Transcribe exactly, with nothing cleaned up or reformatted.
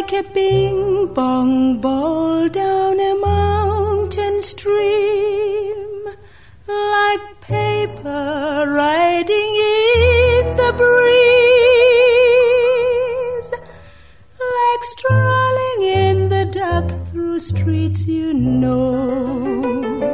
like a ping-pong ball down a mountain stream, like paper riding in the breeze, like strolling in the dark through streets you know.